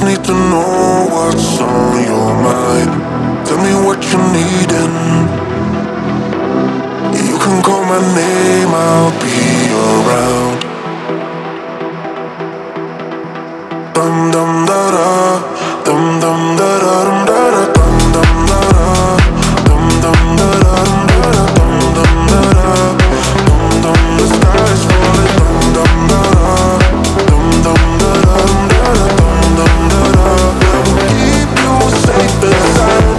need to know what's on your mind. Tell me what you're needing. You can call my name, I'll be around. Dum dum da da, dum dum da da dum da da, dum dum da da, dum dum da da dum da da, dum dum da da, dum dum. The sky's falling, dum dum da da, dum dum da da dum da da, I will keep you safe and sound.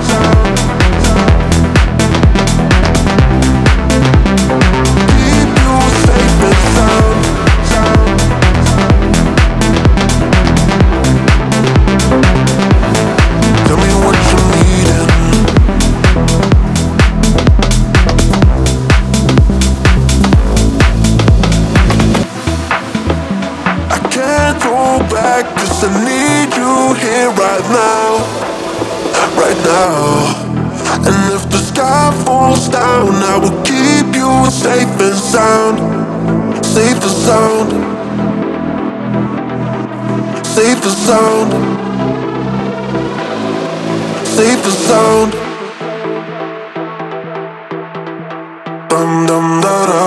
Keep you safe and sound. Tell me what you're needing. I can't go back 'cause I need you here right now. Right now. And if the sky falls down, I will keep you safe and sound. Safe and sound. Safe and sound. Safe and sound. Dum dum da da.